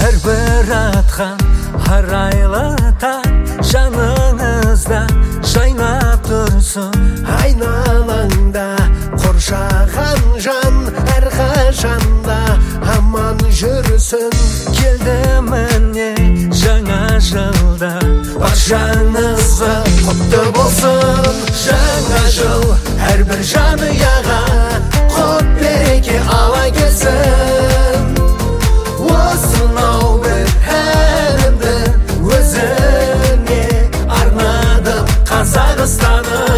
Әрбір атқан арайлы таң жаныңызда жайнап тұрсын. Айналаңда қоршаған жан әрқашанда аман жүрсін. Келді міне жаңа жылда баршаңызға құтты болсын. Жаңа жыл әрбір жанұяға құт береке ала келсін. Осынау бір әнімді өзіңе арнадым Қазақстаным.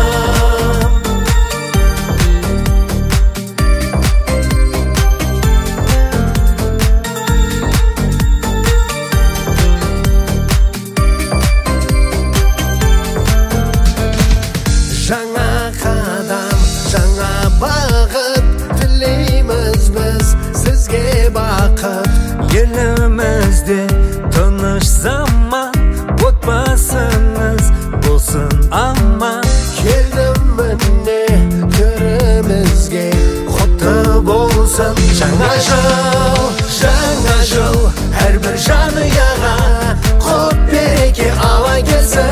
Жаңа қадам, жаңа бағыт тілейміз біз сізге бақыт. Елімізде тыныш заман, отбасыңыз болсын аман. Келдім міне төрімізге құтты болсын. Жаңа жыл әрбір жанұяға құт береке ала келсін.